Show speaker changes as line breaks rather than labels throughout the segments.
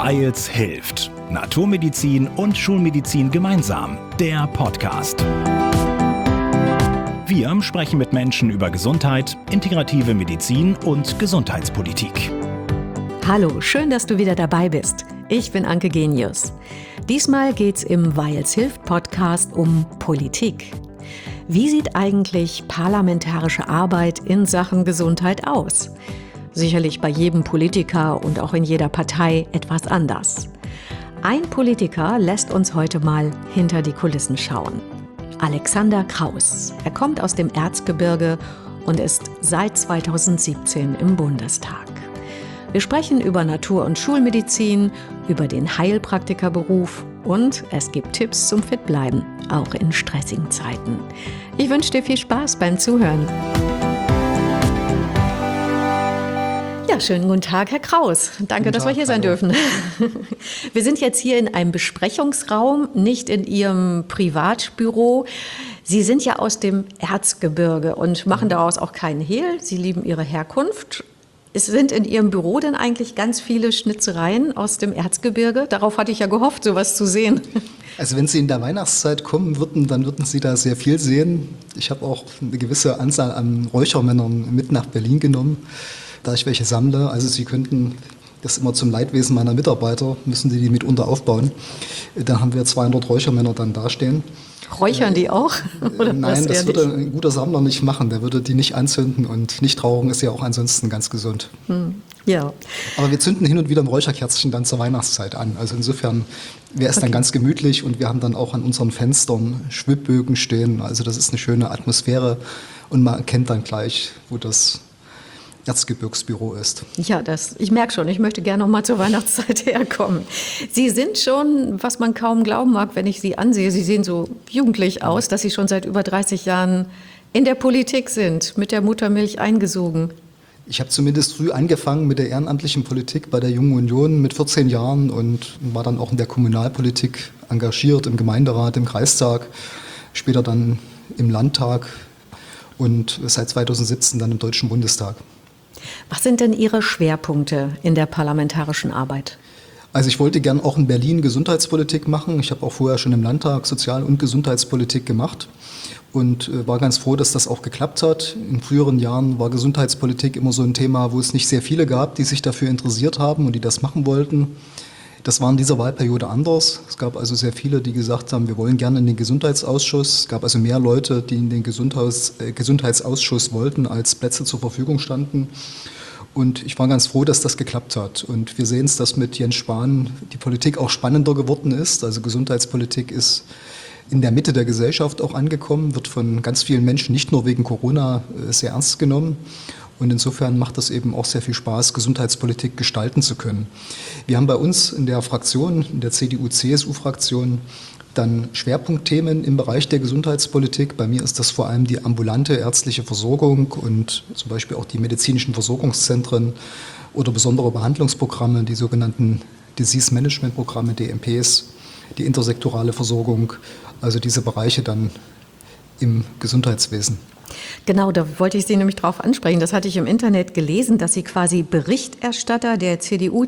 Weils hilft. Naturmedizin und Schulmedizin gemeinsam. Der Podcast. Wir sprechen mit Menschen über Gesundheit, integrative Medizin und Gesundheitspolitik.
Hallo, schön, dass du wieder dabei bist. Ich bin Anke Genius. Diesmal geht's im Weils hilft Podcast um Politik. Wie sieht eigentlich parlamentarische Arbeit in Sachen Gesundheit aus? Sicherlich bei jedem Politiker und auch in jeder Partei etwas anders. Ein Politiker lässt uns heute mal hinter die Kulissen schauen. Alexander Kraus. Er kommt aus dem Erzgebirge und ist seit 2017 im Bundestag. Wir sprechen über Natur- und Schulmedizin, über den Heilpraktikerberuf und es gibt Tipps zum Fitbleiben, auch in stressigen Zeiten. Ich wünsche dir viel Spaß beim Zuhören. Ja, schönen guten Tag, Herr Kraus. Danke, dass wir hier sein dürfen. Wir sind jetzt hier in einem Besprechungsraum, nicht in Ihrem Privatbüro. Sie sind ja aus dem Erzgebirge und machen daraus auch keinen Hehl. Sie lieben Ihre Herkunft. Es sind in Ihrem Büro denn eigentlich ganz viele Schnitzereien aus dem Erzgebirge? Darauf hatte ich ja gehofft, sowas zu sehen.
Also wenn Sie in der Weihnachtszeit kommen würden, dann würden Sie da sehr viel sehen. Ich habe auch eine gewisse Anzahl an Räuchermännern mit nach Berlin genommen, da ich welche sammle. Also Sie könnten das immer zum Leidwesen meiner Mitarbeiter, müssen Sie die mitunter aufbauen. Dann haben wir 200 Räuchermänner dann dastehen.
Räuchern die auch?
Oder nein, das würde ein guter Sammler nicht machen. Der würde die nicht anzünden und Nichtrauchen ist ja auch ansonsten ganz gesund.
Ja.
Aber wir zünden hin und wieder ein Räucherkerzchen dann zur Weihnachtszeit an. Also insofern wäre es dann ganz gemütlich und wir haben dann auch an unseren Fenstern Schwibbögen stehen. Also das ist eine schöne Atmosphäre und man erkennt dann gleich, wo das Erzgebirgsbüro ist.
Ja, ich merke schon, ich möchte gerne noch mal zur Weihnachtszeit herkommen. Sie sind schon, was man kaum glauben mag, wenn ich Sie ansehe, Sie sehen so jugendlich aus, dass Sie schon seit über 30 Jahren in der Politik sind, mit der Muttermilch eingesogen.
Ich habe zumindest früh angefangen mit der ehrenamtlichen Politik bei der Jungen Union mit 14 Jahren und war dann auch in der Kommunalpolitik engagiert, im Gemeinderat, im Kreistag, später dann im Landtag und seit 2017 dann im Deutschen Bundestag.
Was sind denn Ihre Schwerpunkte in der parlamentarischen Arbeit?
Also ich wollte gern auch in Berlin Gesundheitspolitik machen. Ich habe auch vorher schon im Landtag Sozial- und Gesundheitspolitik gemacht und war ganz froh, dass das auch geklappt hat. In früheren Jahren war Gesundheitspolitik immer so ein Thema, wo es nicht sehr viele gab, die sich dafür interessiert haben und die das machen wollten. Das war in dieser Wahlperiode anders. Es gab also sehr viele, die gesagt haben, wir wollen gerne in den Gesundheitsausschuss. Es gab also mehr Leute, die in den Gesundheitsausschuss wollten, als Plätze zur Verfügung standen. Und ich war ganz froh, dass das geklappt hat. Und wir sehen es, dass mit Jens Spahn die Politik auch spannender geworden ist. Also Gesundheitspolitik ist in der Mitte der Gesellschaft auch angekommen, wird von ganz vielen Menschen nicht nur wegen Corona sehr ernst genommen. Und insofern macht es eben auch sehr viel Spaß, Gesundheitspolitik gestalten zu können. Wir haben bei uns in der Fraktion, in der CDU-CSU-Fraktion, dann Schwerpunktthemen im Bereich der Gesundheitspolitik. Bei mir ist das vor allem die ambulante ärztliche Versorgung und zum Beispiel auch die medizinischen Versorgungszentren oder besondere Behandlungsprogramme, die sogenannten Disease Management Programme, DMPs, die intersektorale Versorgung, also diese Bereiche dann im Gesundheitswesen.
Genau, da wollte ich Sie nämlich drauf ansprechen. Das hatte ich im Internet gelesen, dass Sie quasi Berichterstatter der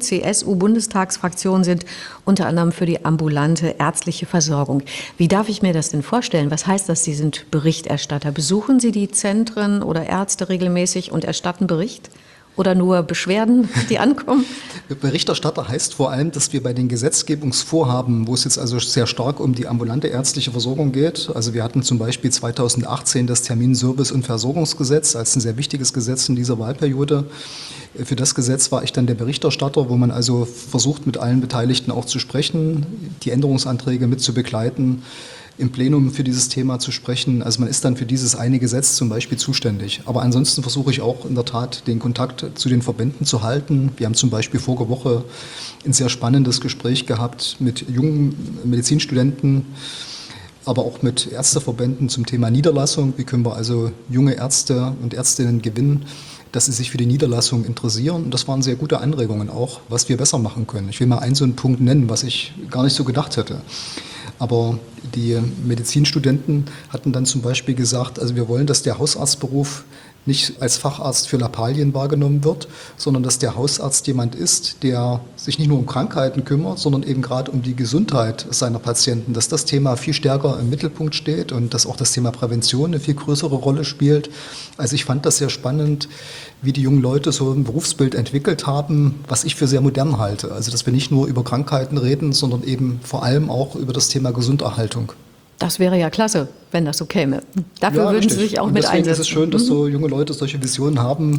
CDU-CSU-Bundestagsfraktion sind, unter anderem für die ambulante ärztliche Versorgung. Wie darf ich mir das denn vorstellen? Was heißt das, Sie sind Berichterstatter? Besuchen Sie die Zentren oder Ärzte regelmäßig und erstatten Bericht? Oder nur Beschwerden, die ankommen?
Berichterstatter heißt vor allem, dass wir bei den Gesetzgebungsvorhaben, wo es jetzt also sehr stark um die ambulante ärztliche Versorgung geht, also wir hatten zum Beispiel 2018 das Terminservice- und Versorgungsgesetz als ein sehr wichtiges Gesetz in dieser Wahlperiode. Für das Gesetz war ich dann der Berichterstatter, wo man also versucht, mit allen Beteiligten auch zu sprechen, die Änderungsanträge mit zu begleiten, im Plenum für dieses Thema zu sprechen. Also man ist dann für dieses eine Gesetz zum Beispiel zuständig. Aber ansonsten versuche ich auch in der Tat, den Kontakt zu den Verbänden zu halten. Wir haben zum Beispiel vorige Woche ein sehr spannendes Gespräch gehabt mit jungen Medizinstudenten, aber auch mit Ärzteverbänden zum Thema Niederlassung. Wie können wir also junge Ärzte und Ärztinnen gewinnen, dass sie sich für die Niederlassung interessieren. Und das waren sehr gute Anregungen auch, was wir besser machen können. Ich will mal einen so einen Punkt nennen, was ich gar nicht so gedacht hätte. Aber die Medizinstudenten hatten dann zum Beispiel gesagt, also wir wollen, dass der Hausarztberuf nicht als Facharzt für Lappalien wahrgenommen wird, sondern dass der Hausarzt jemand ist, der sich nicht nur um Krankheiten kümmert, sondern eben gerade um die Gesundheit seiner Patienten, dass das Thema viel stärker im Mittelpunkt steht und dass auch das Thema Prävention eine viel größere Rolle spielt. Also ich fand das sehr spannend, wie die jungen Leute so ein Berufsbild entwickelt haben, was ich für sehr modern halte. Also dass wir nicht nur über Krankheiten reden, sondern eben vor allem auch über das Thema Gesunderhaltung.
Das wäre ja klasse, wenn das so käme. Dafür würden Sie sich auch
und
mit
deswegen
einsetzen.
ist es schön, dass so junge Leute solche Visionen haben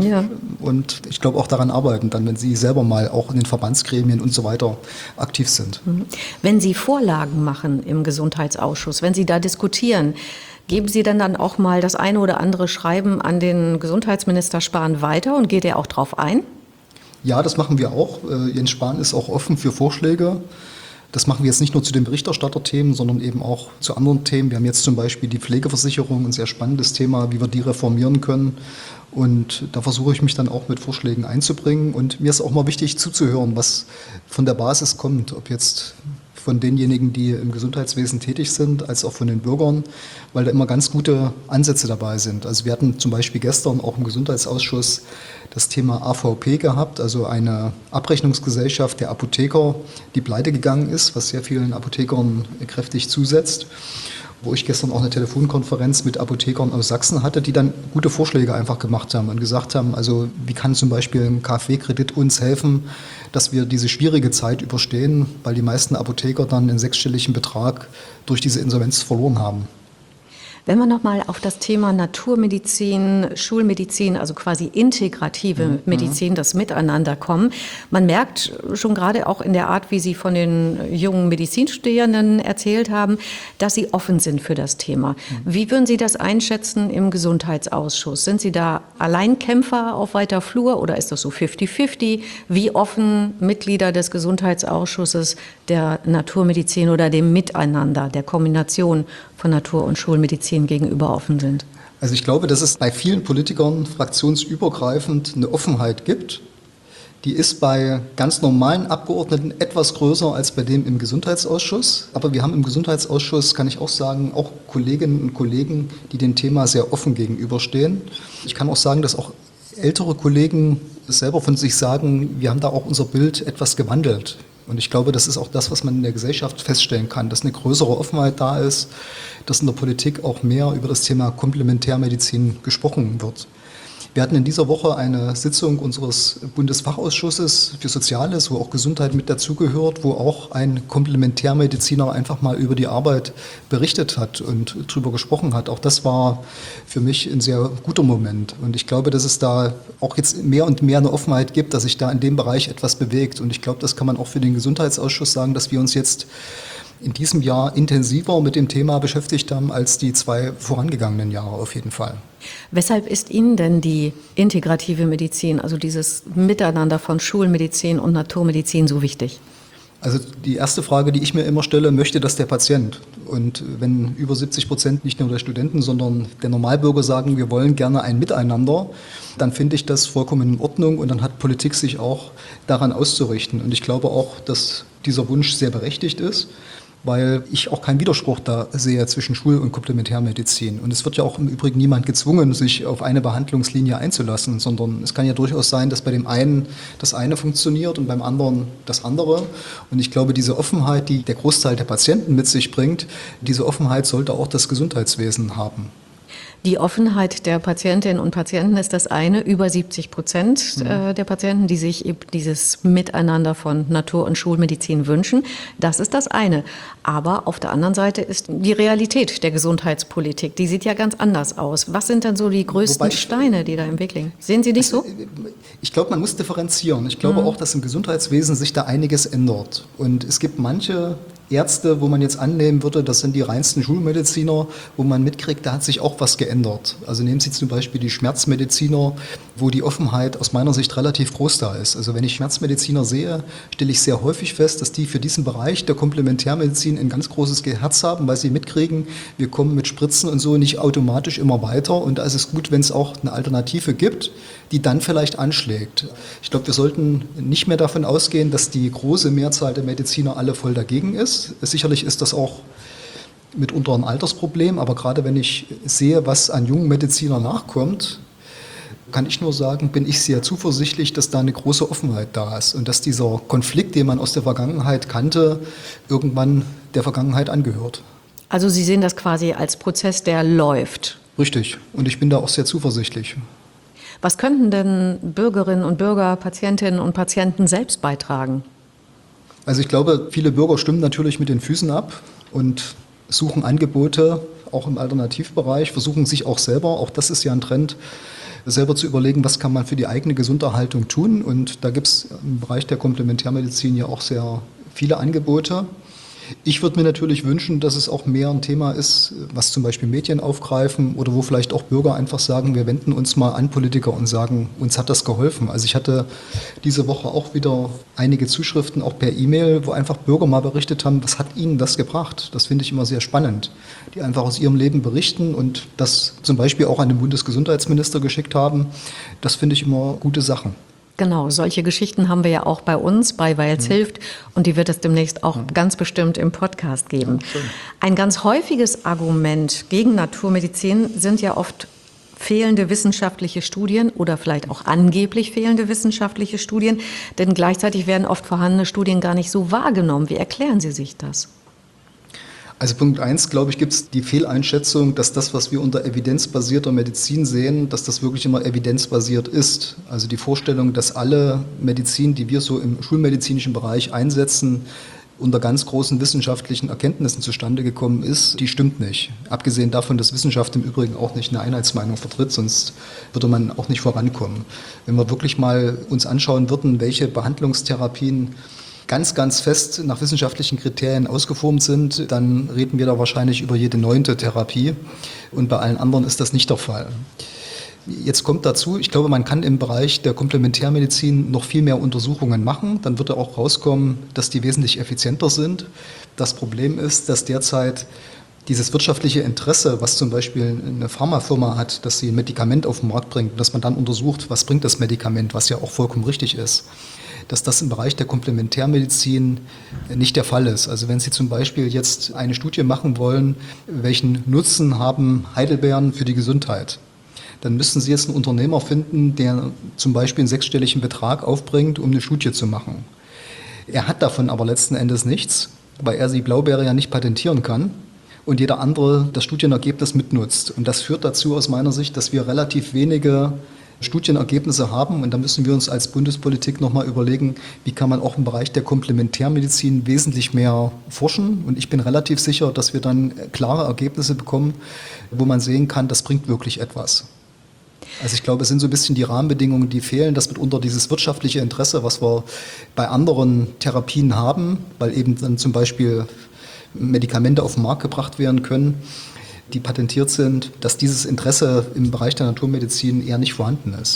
und ich glaube auch daran arbeiten, dann, wenn sie selber mal auch in den Verbandsgremien und so weiter aktiv sind.
Wenn Sie Vorlagen machen im Gesundheitsausschuss, wenn Sie da diskutieren, geben Sie dann auch mal das eine oder andere Schreiben an den Gesundheitsminister Spahn weiter und geht er auch drauf ein?
Ja, das machen wir auch. Jens Spahn ist auch offen für Vorschläge. Das machen wir jetzt nicht nur zu den Berichterstatterthemen, sondern eben auch zu anderen Themen. Wir haben jetzt zum Beispiel die Pflegeversicherung, ein sehr spannendes Thema, wie wir die reformieren können. Und da versuche ich mich dann auch mit Vorschlägen einzubringen. Und mir ist auch mal wichtig zuzuhören, was von der Basis kommt, ob jetzt von denjenigen, die im Gesundheitswesen tätig sind, als auch von den Bürgern, weil da immer ganz gute Ansätze dabei sind. Also wir hatten zum Beispiel gestern auch im Gesundheitsausschuss das Thema AVP gehabt, also eine Abrechnungsgesellschaft der Apotheker, die pleite gegangen ist, was sehr vielen Apothekern kräftig zusetzt, wo ich gestern auch eine Telefonkonferenz mit Apothekern aus Sachsen hatte, die dann gute Vorschläge einfach gemacht haben und gesagt haben, also wie kann zum Beispiel ein KfW-Kredit uns helfen, dass wir diese schwierige Zeit überstehen, weil die meisten Apotheker dann einen sechsstelligen Betrag durch diese Insolvenz verloren haben.
Wenn wir nochmal auf das Thema Naturmedizin, Schulmedizin, also quasi integrative Medizin, das Miteinander kommen. Man merkt schon gerade auch in der Art, wie Sie von den jungen Medizinstudierenden erzählt haben, dass Sie offen sind für das Thema. Wie würden Sie das einschätzen im Gesundheitsausschuss? Sind Sie da Alleinkämpfer auf weiter Flur oder ist das so 50-50? Wie offen Mitglieder des Gesundheitsausschusses der Naturmedizin oder dem Miteinander, der Kombination von Natur- und Schulmedizin gegenüber offen sind?
Also ich glaube, dass es bei vielen Politikern fraktionsübergreifend eine Offenheit gibt. Die ist bei ganz normalen Abgeordneten etwas größer als bei dem im Gesundheitsausschuss. Aber wir haben im Gesundheitsausschuss, kann ich auch sagen, auch Kolleginnen und Kollegen, die dem Thema sehr offen gegenüberstehen. Ich kann auch sagen, dass auch ältere Kollegen selber von sich sagen, wir haben da auch unser Bild etwas gewandelt. Und ich glaube, das ist auch das, was man in der Gesellschaft feststellen kann, dass eine größere Offenheit da ist, dass in der Politik auch mehr über das Thema Komplementärmedizin gesprochen wird. Wir hatten in dieser Woche eine Sitzung unseres Bundesfachausschusses für Soziales, wo auch Gesundheit mit dazugehört, wo auch ein Komplementärmediziner einfach mal über die Arbeit berichtet hat und drüber gesprochen hat. Auch das war für mich ein sehr guter Moment. Und ich glaube, dass es da auch jetzt mehr und mehr eine Offenheit gibt, dass sich da in dem Bereich etwas bewegt. Und ich glaube, das kann man auch für den Gesundheitsausschuss sagen, dass wir uns jetzt in diesem Jahr intensiver mit dem Thema beschäftigt haben als die 2 vorangegangenen Jahre auf jeden Fall.
Weshalb ist Ihnen denn die integrative Medizin, also dieses Miteinander von Schulmedizin und Naturmedizin so wichtig?
Also die erste Frage, die ich mir immer stelle, möchte das der Patient? Und wenn über 70% nicht nur der Studenten, sondern der Normalbürger sagen, wir wollen gerne ein Miteinander, dann finde ich das vollkommen in Ordnung und dann hat Politik sich auch daran auszurichten. Und ich glaube auch, dass dieser Wunsch sehr berechtigt ist, weil ich auch keinen Widerspruch da sehe zwischen Schul- und Komplementärmedizin. Und es wird ja auch im Übrigen niemand gezwungen, sich auf eine Behandlungslinie einzulassen, sondern es kann ja durchaus sein, dass bei dem einen das eine funktioniert und beim anderen das andere. Und ich glaube, diese Offenheit, die der Großteil der Patienten mit sich bringt, diese Offenheit sollte auch das Gesundheitswesen haben.
Die Offenheit der Patientinnen und Patienten ist das eine. Über 70% der Patienten, die sich eben dieses Miteinander von Natur- und Schulmedizin wünschen. Das ist das eine. Aber auf der anderen Seite ist die Realität der Gesundheitspolitik. Die sieht ja ganz anders aus. Was sind denn so die größten Steine, die da im Weg liegen? Sehen Sie nicht so?
Ich glaube, man muss differenzieren. Ich glaube auch, dass im Gesundheitswesen sich da einiges ändert. Und es gibt manche Ärzte, wo man jetzt annehmen würde, das sind die reinsten Schulmediziner, wo man mitkriegt, da hat sich auch was geändert. Also nehmen Sie zum Beispiel die Schmerzmediziner, wo die Offenheit aus meiner Sicht relativ groß da ist. Also wenn ich Schmerzmediziner sehe, stelle ich sehr häufig fest, dass die für diesen Bereich der Komplementärmedizin ein ganz großes Herz haben, weil sie mitkriegen, wir kommen mit Spritzen und so nicht automatisch immer weiter. Und da ist es gut, wenn es auch eine Alternative gibt, die dann vielleicht anschlägt. Ich glaube, wir sollten nicht mehr davon ausgehen, dass die große Mehrzahl der Mediziner alle voll dagegen ist. Sicherlich ist das auch mitunter ein Altersproblem, aber gerade wenn ich sehe, was an jungen Medizinern nachkommt, kann ich nur sagen, bin ich sehr zuversichtlich, dass da eine große Offenheit da ist und dass dieser Konflikt, den man aus der Vergangenheit kannte, irgendwann der Vergangenheit angehört.
Also Sie sehen das quasi als Prozess, der läuft.
Richtig. Und ich bin da auch sehr zuversichtlich.
Was könnten denn Bürgerinnen und Bürger, Patientinnen und Patienten selbst beitragen?
Also ich glaube, viele Bürger stimmen natürlich mit den Füßen ab und suchen Angebote, auch im Alternativbereich, versuchen sich auch selber, auch das ist ja ein Trend, selber zu überlegen, was kann man für die eigene Gesunderhaltung tun. Und da gibt es im Bereich der Komplementärmedizin ja auch sehr viele Angebote. Ich würde mir natürlich wünschen, dass es auch mehr ein Thema ist, was zum Beispiel Medien aufgreifen oder wo vielleicht auch Bürger einfach sagen, wir wenden uns mal an Politiker und sagen, uns hat das geholfen. Also ich hatte diese Woche auch wieder einige Zuschriften, auch per E-Mail, wo einfach Bürger mal berichtet haben, was hat ihnen das gebracht? Das finde ich immer sehr spannend, die einfach aus ihrem Leben berichten und das zum Beispiel auch an den Bundesgesundheitsminister geschickt haben. Das finde ich immer gute Sachen.
Genau, solche Geschichten haben wir ja auch bei uns, bei Weils hilft, und die wird es demnächst auch ganz bestimmt im Podcast geben.
Ja, schön.
Ein ganz häufiges Argument gegen Naturmedizin sind ja oft fehlende wissenschaftliche Studien oder vielleicht auch angeblich fehlende wissenschaftliche Studien, denn gleichzeitig werden oft vorhandene Studien gar nicht so wahrgenommen. Wie erklären Sie sich das?
Also Punkt 1, glaube ich, gibt es die Fehleinschätzung, dass das, was wir unter evidenzbasierter Medizin sehen, dass das wirklich immer evidenzbasiert ist. Also die Vorstellung, dass alle Medizin, die wir so im schulmedizinischen Bereich einsetzen, unter ganz großen wissenschaftlichen Erkenntnissen zustande gekommen ist, die stimmt nicht. Abgesehen davon, dass Wissenschaft im Übrigen auch nicht eine Einheitsmeinung vertritt, sonst würde man auch nicht vorankommen. Wenn wir wirklich mal uns anschauen würden, welche Behandlungstherapien ganz, ganz fest nach wissenschaftlichen Kriterien ausgeformt sind, dann reden wir da wahrscheinlich über jede 9. Therapie und bei allen anderen ist das nicht der Fall. Jetzt kommt dazu, ich glaube, man kann im Bereich der Komplementärmedizin noch viel mehr Untersuchungen machen, dann wird auch rauskommen, dass die wesentlich effizienter sind. Das Problem ist, dass derzeit dieses wirtschaftliche Interesse, was zum Beispiel eine Pharmafirma hat, dass sie ein Medikament auf den Markt bringt, dass man dann untersucht, was bringt das Medikament, was ja auch vollkommen richtig ist, dass das im Bereich der Komplementärmedizin nicht der Fall ist. Also wenn Sie zum Beispiel jetzt eine Studie machen wollen, welchen Nutzen haben Heidelbeeren für die Gesundheit, dann müssten Sie jetzt einen Unternehmer finden, der zum Beispiel einen 6-stelligen Betrag aufbringt, um eine Studie zu machen. Er hat davon aber letzten Endes nichts, weil er die Blaubeere ja nicht patentieren kann und jeder andere das Studienergebnis mitnutzt. Und das führt dazu aus meiner Sicht, dass wir relativ wenige Studienergebnisse haben und da müssen wir uns als Bundespolitik nochmal überlegen, wie kann man auch im Bereich der Komplementärmedizin wesentlich mehr forschen und ich bin relativ sicher, dass wir dann klare Ergebnisse bekommen, wo man sehen kann, das bringt wirklich etwas. Also ich glaube, es sind so ein bisschen die Rahmenbedingungen, die fehlen, dass mitunter dieses wirtschaftliche Interesse, was wir bei anderen Therapien haben, weil eben dann zum Beispiel Medikamente auf den Markt gebracht werden können, die patentiert sind, dass dieses Interesse im Bereich der Naturmedizin eher nicht vorhanden ist.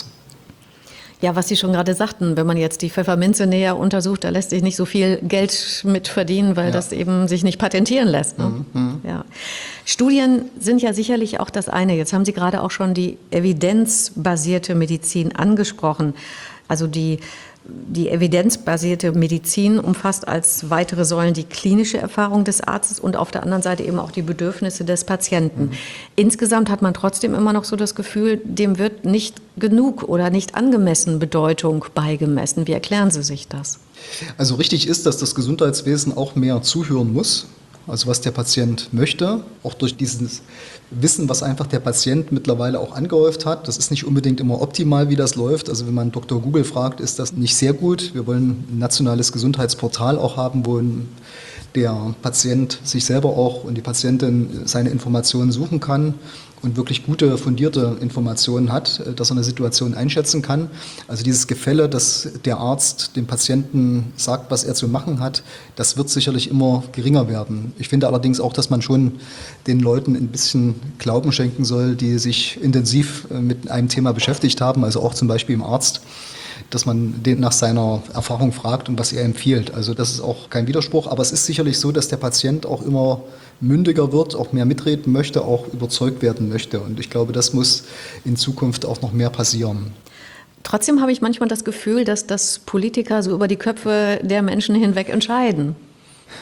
Ja, was Sie schon gerade sagten, wenn man jetzt die Pfefferminze näher untersucht, da lässt sich nicht so viel Geld mit verdienen, weil das eben sich nicht patentieren lässt. Ne? Ja. Studien sind ja sicherlich auch das eine. Jetzt haben Sie gerade auch schon die evidenzbasierte Medizin angesprochen. Also die evidenzbasierte Medizin umfasst als weitere Säulen die klinische Erfahrung des Arztes und auf der anderen Seite eben auch die Bedürfnisse des Patienten. Insgesamt hat man trotzdem immer noch so das Gefühl, dem wird nicht genug oder nicht angemessen Bedeutung beigemessen. Wie erklären Sie sich das?
Also richtig ist, dass das Gesundheitswesen auch mehr zuhören muss. Also was der Patient möchte, auch durch dieses Wissen, was einfach der Patient mittlerweile auch angehäuft hat. Das ist nicht unbedingt immer optimal, wie das läuft. Also wenn man Dr. Google fragt, ist das nicht sehr gut. Wir wollen ein nationales Gesundheitsportal auch haben, wo der Patient sich selber auch und die Patientin seine Informationen suchen kann und wirklich gute, fundierte Informationen hat, dass er eine Situation einschätzen kann. Also dieses Gefälle, dass der Arzt dem Patienten sagt, was er zu machen hat, das wird sicherlich immer geringer werden. Ich finde allerdings auch, dass man schon den Leuten ein bisschen Glauben schenken soll, die sich intensiv mit einem Thema beschäftigt haben, also auch zum Beispiel im Arzt, dass man den nach seiner Erfahrung fragt und was er empfiehlt. Also das ist auch kein Widerspruch, aber es ist sicherlich so, dass der Patient auch immer mündiger wird, auch mehr mitreden möchte, auch überzeugt werden möchte. Und ich glaube, das muss in Zukunft auch noch mehr passieren.
Trotzdem habe ich manchmal das Gefühl, dass das Politiker so über die Köpfe der Menschen hinweg entscheiden.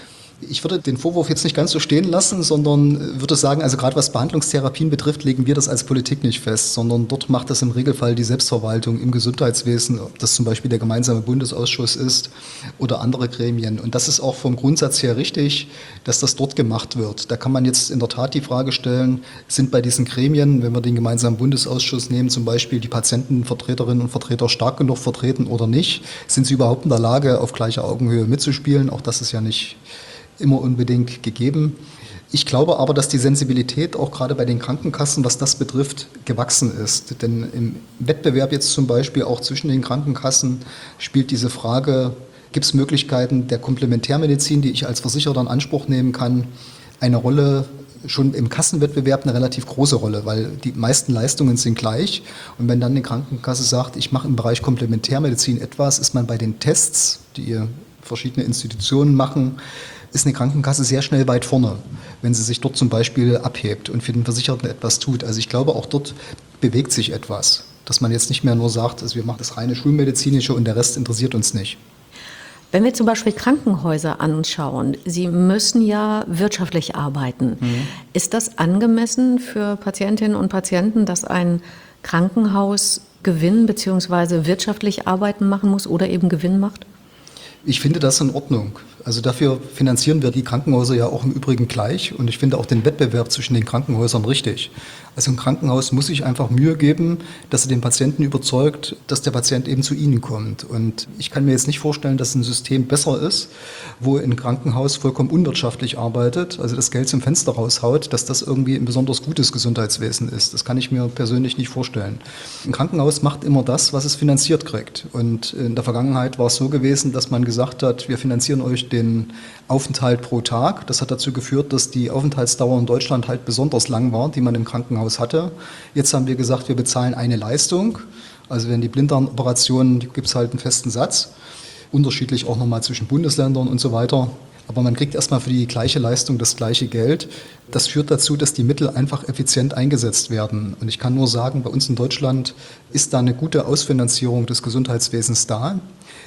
Ich würde den Vorwurf jetzt nicht ganz so stehen lassen, sondern würde sagen, also gerade was Behandlungstherapien betrifft, legen wir das als Politik nicht fest, sondern dort macht das im Regelfall die Selbstverwaltung im Gesundheitswesen, ob das zum Beispiel der gemeinsame Bundesausschuss ist oder andere Gremien. Und das ist auch vom Grundsatz her richtig, dass das dort gemacht wird. Da kann man jetzt in der Tat die Frage stellen, sind bei diesen Gremien, wenn wir den gemeinsamen Bundesausschuss nehmen, zum Beispiel die Patientenvertreterinnen und Vertreter stark genug vertreten oder nicht? Sind sie überhaupt in der Lage, auf gleicher Augenhöhe mitzuspielen? Auch das ist ja nicht immer unbedingt gegeben. Ich glaube aber, dass die Sensibilität auch gerade bei den Krankenkassen, was das betrifft, gewachsen ist. Denn im Wettbewerb jetzt zum Beispiel auch zwischen den Krankenkassen spielt diese Frage, gibt es Möglichkeiten der Komplementärmedizin, die ich als Versicherer in Anspruch nehmen kann, eine Rolle, schon im Kassenwettbewerb eine relativ große Rolle, weil die meisten Leistungen sind gleich. Und wenn dann eine Krankenkasse sagt, ich mache im Bereich Komplementärmedizin etwas, ist man bei den Tests, die verschiedene Institutionen machen, ist eine Krankenkasse sehr schnell weit vorne, wenn sie sich dort zum Beispiel abhebt und für den Versicherten etwas tut. Also ich glaube, auch dort bewegt sich etwas, dass man jetzt nicht mehr nur sagt, also wir machen das reine Schulmedizinische und der Rest interessiert uns nicht.
Wenn wir zum Beispiel Krankenhäuser anschauen, sie müssen ja wirtschaftlich arbeiten. Ist das angemessen für Patientinnen und Patienten, dass ein Krankenhaus Gewinn bzw. wirtschaftlich arbeiten machen muss oder eben Gewinn macht?
Ich finde das in Ordnung. Also dafür finanzieren wir die Krankenhäuser ja auch im Übrigen gleich und ich finde auch den Wettbewerb zwischen den Krankenhäusern richtig. Also ein Krankenhaus muss sich einfach Mühe geben, dass er den Patienten überzeugt, dass der Patient eben zu ihnen kommt. Und ich kann mir jetzt nicht vorstellen, dass ein System besser ist, wo ein Krankenhaus vollkommen unwirtschaftlich arbeitet, also das Geld zum Fenster raushaut, dass das irgendwie ein besonders gutes Gesundheitswesen ist. Das kann ich mir persönlich nicht vorstellen. Ein Krankenhaus macht immer das, was es finanziert kriegt. Und in der Vergangenheit war es so gewesen, dass man gesagt hat, wir finanzieren euch den Aufenthalt pro Tag. Das hat dazu geführt, dass die Aufenthaltsdauer in Deutschland halt besonders lang war, die man im Krankenhaus hatte. Jetzt haben wir gesagt, wir bezahlen eine Leistung. Also wenn die Blinddarmoperationen, gibt es halt einen festen Satz. Unterschiedlich auch nochmal zwischen Bundesländern und so weiter. Aber man kriegt erstmal für die gleiche Leistung das gleiche Geld. Das führt dazu, dass die Mittel einfach effizient eingesetzt werden. Und ich kann nur sagen, bei uns in Deutschland ist da eine gute Ausfinanzierung des Gesundheitswesens da.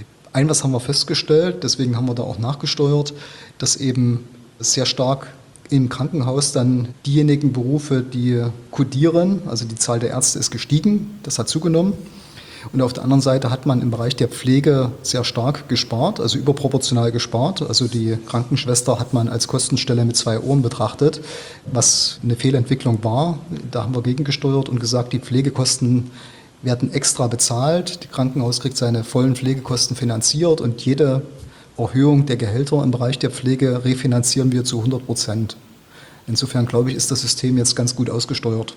Was haben wir festgestellt, deswegen haben wir da auch nachgesteuert, dass eben sehr stark im Krankenhaus dann diejenigen Berufe, die kodieren, also die Zahl der Ärzte ist gestiegen, das hat zugenommen. Und auf der anderen Seite hat man im Bereich der Pflege sehr stark gespart, also überproportional gespart. Also die Krankenschwester hat man als Kostenstelle mit 2 Ohren betrachtet, was eine Fehlentwicklung war. Da haben wir gegengesteuert und gesagt, die Pflegekosten werden extra bezahlt. Das Krankenhaus kriegt seine vollen Pflegekosten finanziert und jede Erhöhung der Gehälter im Bereich der Pflege refinanzieren wir zu 100%. Insofern glaube ich, ist das System jetzt ganz gut ausgesteuert.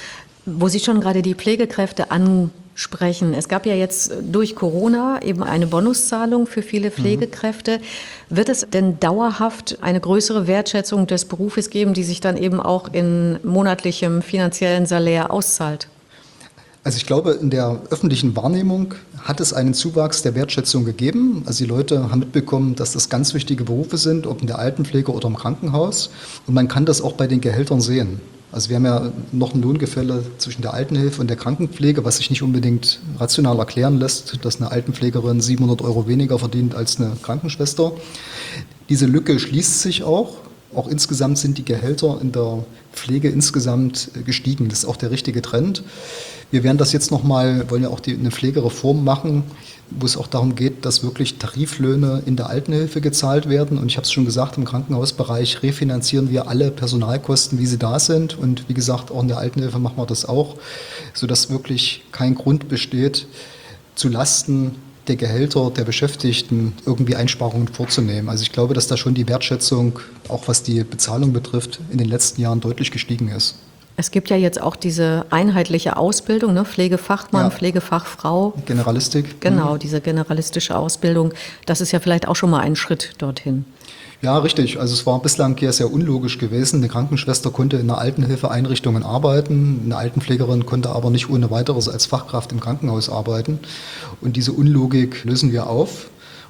Wo Sie schon gerade die Pflegekräfte ansprechen. Es gab ja jetzt durch Corona eben eine Bonuszahlung für viele Pflegekräfte. Wird es denn dauerhaft eine größere Wertschätzung des Berufes geben, die sich dann eben auch in monatlichem finanziellen Salär auszahlt?
Also ich glaube, in der öffentlichen Wahrnehmung hat es einen Zuwachs der Wertschätzung gegeben. Also die Leute haben mitbekommen, dass das ganz wichtige Berufe sind, ob in der Altenpflege oder im Krankenhaus. Und man kann das auch bei den Gehältern sehen. Also wir haben ja noch ein Lohngefälle zwischen der Altenhilfe und der Krankenpflege, was sich nicht unbedingt rational erklären lässt, dass eine Altenpflegerin 700 € weniger verdient als eine Krankenschwester. Diese Lücke schließt sich auch. Auch insgesamt sind die Gehälter in der Pflege insgesamt gestiegen. Das ist auch der richtige Trend. Wir werden das jetzt nochmal, wollen ja auch eine Pflegereform machen, wo es auch darum geht, dass wirklich Tariflöhne in der Altenhilfe gezahlt werden. Und ich habe es schon gesagt, im Krankenhausbereich refinanzieren wir alle Personalkosten, wie sie da sind. Und wie gesagt, auch in der Altenhilfe machen wir das auch, sodass wirklich kein Grund besteht, zu Lasten der Gehälter der Beschäftigten irgendwie Einsparungen vorzunehmen. Also ich glaube, dass da schon die Wertschätzung, auch was die Bezahlung betrifft, in den letzten Jahren deutlich gestiegen ist.
Es gibt ja jetzt auch diese einheitliche Ausbildung, ne? Pflegefachmann, ja. Pflegefachfrau.
Generalistik.
Genau, diese generalistische Ausbildung. Das ist ja vielleicht auch schon mal ein Schritt dorthin.
Ja, richtig. Also es war bislang ja sehr unlogisch gewesen. Eine Krankenschwester konnte in einer Altenhilfeeinrichtungen arbeiten, eine Altenpflegerin konnte aber nicht ohne weiteres als Fachkraft im Krankenhaus arbeiten. Und diese Unlogik lösen wir auf.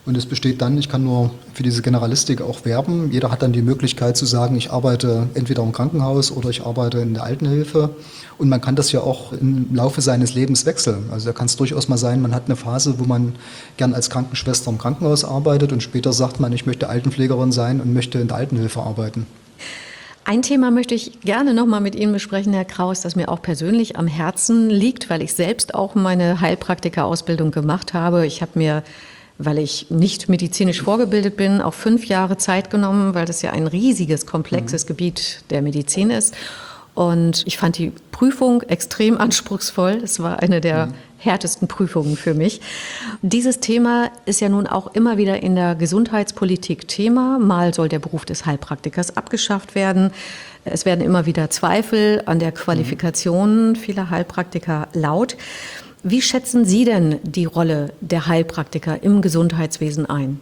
Und es besteht dann, ich kann nur für diese Generalistik auch werben, jeder hat dann die Möglichkeit zu sagen, ich arbeite entweder im Krankenhaus oder ich arbeite in der Altenhilfe. Und man kann das ja auch im Laufe seines Lebens wechseln. Also da kann es durchaus mal sein, man hat eine Phase, wo man gern als Krankenschwester im Krankenhaus arbeitet und später sagt man, ich möchte Altenpflegerin sein und möchte in der Altenhilfe arbeiten.
Ein Thema möchte ich gerne noch mal mit Ihnen besprechen, Herr Kraus, das mir auch persönlich am Herzen liegt, weil ich selbst auch meine Heilpraktika-Ausbildung gemacht habe. Ich habe mir, weil ich nicht medizinisch vorgebildet bin, auch 5 Jahre Zeit genommen, weil das ja ein riesiges, komplexes Gebiet der Medizin ist. Und ich fand die Prüfung extrem anspruchsvoll. Es war eine der härtesten Prüfungen für mich. Dieses Thema ist ja nun auch immer wieder in der Gesundheitspolitik Thema. Mal soll der Beruf des Heilpraktikers abgeschafft werden. Es werden immer wieder Zweifel an der Qualifikation vieler Heilpraktiker laut. Wie schätzen Sie denn die Rolle der Heilpraktiker im Gesundheitswesen ein?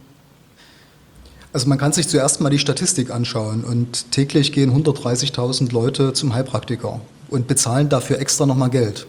Also man kann sich zuerst mal die Statistik anschauen und täglich gehen 130.000 Leute zum Heilpraktiker und bezahlen dafür extra nochmal Geld.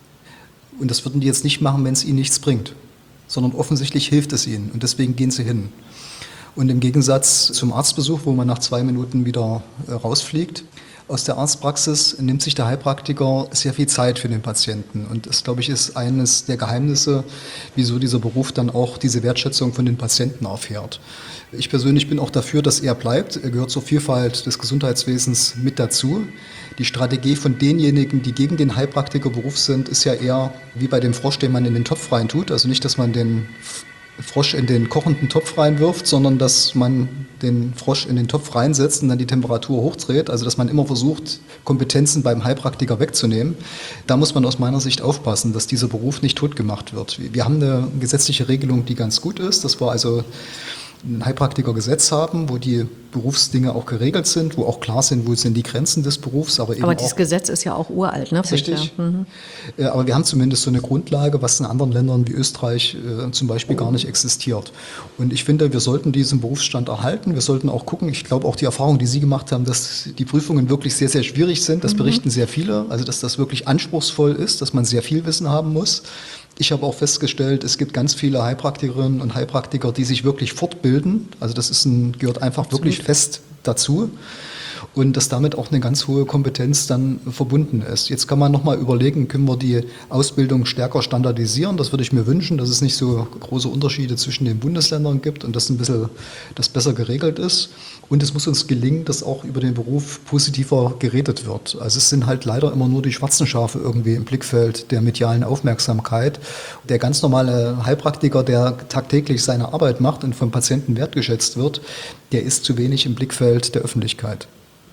Und das würden die jetzt nicht machen, wenn es ihnen nichts bringt, sondern offensichtlich hilft es ihnen und deswegen gehen sie hin. Und im Gegensatz zum Arztbesuch, wo man nach 2 Minuten wieder rausfliegt, aus der Arztpraxis nimmt sich der Heilpraktiker sehr viel Zeit für den Patienten. Und das, glaube ich, ist eines der Geheimnisse, wieso dieser Beruf dann auch diese Wertschätzung von den Patienten erfährt. Ich persönlich bin auch dafür, dass er bleibt. Er gehört zur Vielfalt des Gesundheitswesens mit dazu. Die Strategie von denjenigen, die gegen den Heilpraktikerberuf sind, ist ja eher wie bei dem Frosch, den man in den Topf reintut. Also nicht, dass man den Frosch in den kochenden Topf reinwirft, sondern dass man den Frosch in den Topf reinsetzt und dann die Temperatur hochdreht. Also dass man immer versucht, Kompetenzen beim Heilpraktiker wegzunehmen. Da muss man aus meiner Sicht aufpassen, dass dieser Beruf nicht totgemacht wird. Wir haben eine gesetzliche Regelung, die ganz gut ist. Das war also ein Heilpraktikergesetz haben, wo die Berufsdinge auch geregelt sind, wo auch klar sind, wo sind die Grenzen des Berufs. Aber
dieses Gesetz ist ja auch uralt, ne?
Richtig. Aber wir haben zumindest so eine Grundlage, was in anderen Ländern wie Österreich zum Beispiel gar nicht existiert. Und ich finde, wir sollten diesen Berufsstand erhalten. Wir sollten auch gucken, ich glaube auch die Erfahrung, die Sie gemacht haben, dass die Prüfungen wirklich sehr, sehr schwierig sind. Das berichten sehr viele. Also dass das wirklich anspruchsvoll ist, dass man sehr viel Wissen haben muss. Ich habe auch festgestellt, es gibt ganz viele Heilpraktikerinnen und Heilpraktiker, die sich wirklich fortbilden. Also das gehört einfach wirklich fest dazu. Und dass damit auch eine ganz hohe Kompetenz dann verbunden ist. Jetzt kann man nochmal überlegen, können wir die Ausbildung stärker standardisieren? Das würde ich mir wünschen, dass es nicht so große Unterschiede zwischen den Bundesländern gibt und dass das besser geregelt ist. Und es muss uns gelingen, dass auch über den Beruf positiver geredet wird. Also es sind halt leider immer nur die schwarzen Schafe irgendwie im Blickfeld der medialen Aufmerksamkeit. Der ganz normale Heilpraktiker, der tagtäglich seine Arbeit macht und vom Patienten wertgeschätzt wird, der ist zu wenig im Blickfeld der Öffentlichkeit.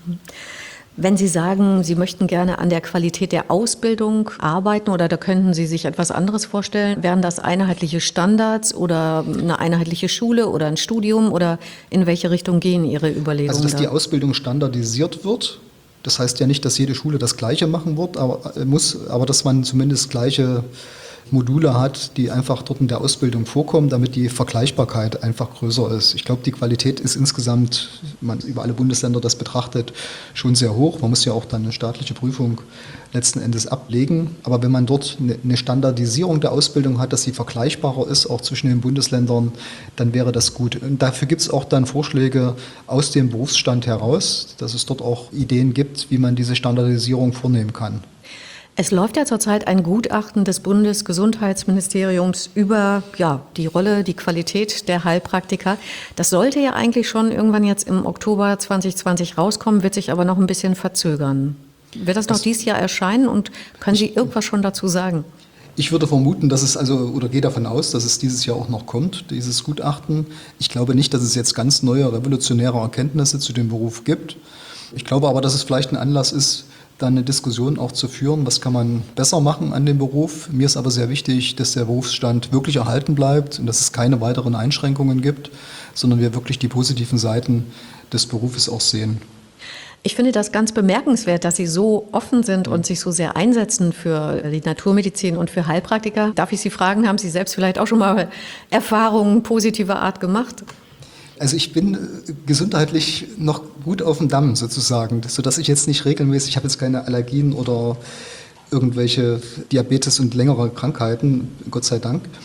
Wenn Sie sagen, Sie möchten gerne an der Qualität der Ausbildung arbeiten oder da könnten Sie sich etwas anderes vorstellen, wären das einheitliche Standards oder eine einheitliche Schule oder ein Studium oder in welche Richtung gehen Ihre Überlegungen?
Also dass die Ausbildung standardisiert wird, das heißt ja nicht, dass jede Schule das Gleiche machen wird, aber dass man zumindest gleiche Module hat, die einfach dort in der Ausbildung vorkommen, damit die Vergleichbarkeit einfach größer ist. Ich glaube, die Qualität ist insgesamt, wenn man über alle Bundesländer das betrachtet, schon sehr hoch. Man muss ja auch dann eine staatliche Prüfung letzten Endes ablegen. Aber wenn man dort eine Standardisierung der Ausbildung hat, dass sie vergleichbarer ist, auch zwischen den Bundesländern, dann wäre das gut. Und dafür gibt es auch dann Vorschläge aus dem Berufsstand heraus, dass es dort auch Ideen gibt, wie man diese Standardisierung vornehmen kann.
Es läuft ja zurzeit ein Gutachten des Bundesgesundheitsministeriums über die Rolle, die Qualität der Heilpraktiker. Das sollte ja eigentlich schon irgendwann jetzt im Oktober 2020 rauskommen, wird sich aber noch ein bisschen verzögern. Wird das noch dieses Jahr erscheinen und können Sie irgendwas schon dazu sagen?
Ich würde vermuten, dass es oder gehe davon aus, dass es dieses Jahr auch noch kommt, dieses Gutachten. Ich glaube nicht, dass es jetzt ganz neue, revolutionäre Erkenntnisse zu dem Beruf gibt. Ich glaube aber, dass es vielleicht ein Anlass ist, dann eine Diskussion auch zu führen, was kann man besser machen an dem Beruf. Mir ist aber sehr wichtig, dass der Berufsstand wirklich erhalten bleibt und dass es keine weiteren Einschränkungen gibt, sondern wir wirklich die positiven Seiten des Berufes auch sehen.
Ich finde das ganz bemerkenswert, dass Sie so offen sind und sich so sehr einsetzen für die Naturmedizin und für Heilpraktiker. Darf ich Sie fragen, haben Sie selbst vielleicht auch schon mal Erfahrungen positiver Art gemacht?
Also ich bin gesundheitlich noch gut auf dem Damm sozusagen, sodass ich jetzt nicht regelmäßig, ich habe jetzt keine Allergien oder irgendwelche Diabetes und längere Krankheiten, Gott sei Dank.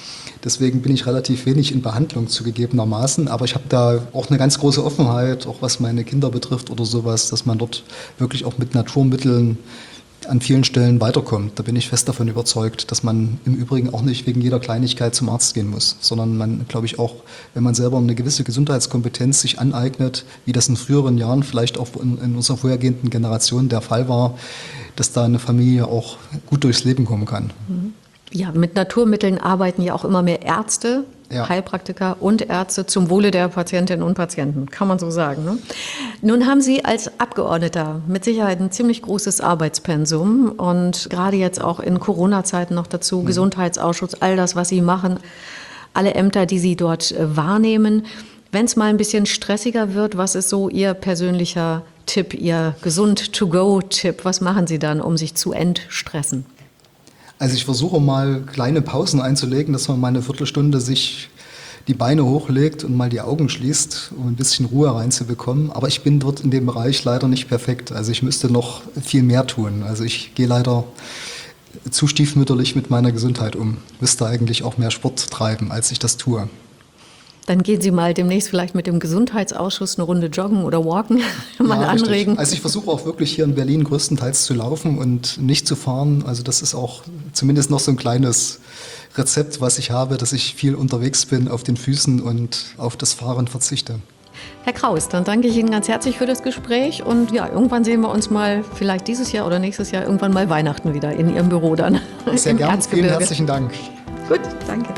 Deswegen bin ich relativ wenig in Behandlung zugegebenermaßen. Aber ich habe da auch eine ganz große Offenheit, auch was meine Kinder betrifft oder sowas, dass man dort wirklich auch mit Naturmitteln an vielen Stellen weiterkommt. Da bin ich fest davon überzeugt, dass man im Übrigen auch nicht wegen jeder Kleinigkeit zum Arzt gehen muss, sondern man, glaube ich, auch, wenn man selber eine gewisse Gesundheitskompetenz sich aneignet, wie das in früheren Jahren vielleicht auch in unserer vorhergehenden Generation der Fall war, dass da eine Familie auch gut durchs Leben kommen kann.
Ja, mit Naturmitteln arbeiten ja auch immer mehr Ärzte, Heilpraktiker und Ärzte zum Wohle der Patientinnen und Patienten, kann man so sagen. Ne? Nun haben Sie als Abgeordneter mit Sicherheit ein ziemlich großes Arbeitspensum und gerade jetzt auch in Corona-Zeiten noch dazu, Gesundheitsausschuss, all das, was Sie machen, alle Ämter, die Sie dort wahrnehmen. Wenn es mal ein bisschen stressiger wird, was ist so Ihr persönlicher Tipp, Ihr Gesund-to-go-Tipp? Was machen Sie dann, um sich zu entstressen?
Also ich versuche mal kleine Pausen einzulegen, dass man mal eine Viertelstunde sich die Beine hochlegt und mal die Augen schließt, um ein bisschen Ruhe reinzubekommen. Aber ich bin dort in dem Bereich leider nicht perfekt. Also ich müsste noch viel mehr tun. Also ich gehe leider zu stiefmütterlich mit meiner Gesundheit um. Müsste eigentlich auch mehr Sport treiben, als ich das tue.
Dann gehen Sie mal demnächst vielleicht mit dem Gesundheitsausschuss eine Runde joggen oder walken, mal anregen.
Richtig. Also ich versuche auch wirklich hier in Berlin größtenteils zu laufen und nicht zu fahren. Also das ist auch zumindest noch so ein kleines Rezept, was ich habe, dass ich viel unterwegs bin auf den Füßen und auf das Fahren verzichte.
Herr Kraus, dann danke ich Ihnen ganz herzlich für das Gespräch und ja, irgendwann sehen wir uns mal, vielleicht dieses Jahr oder nächstes Jahr, irgendwann mal Weihnachten wieder in Ihrem Büro dann.
Sehr gerne, vielen herzlichen Dank.
Gut, danke.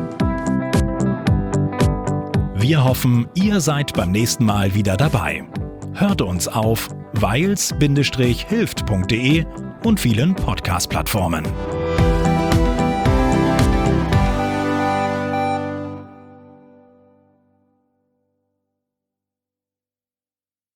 Wir hoffen, ihr seid beim nächsten Mal wieder dabei. Hört uns auf weils-hilft.de und vielen Podcast-Plattformen.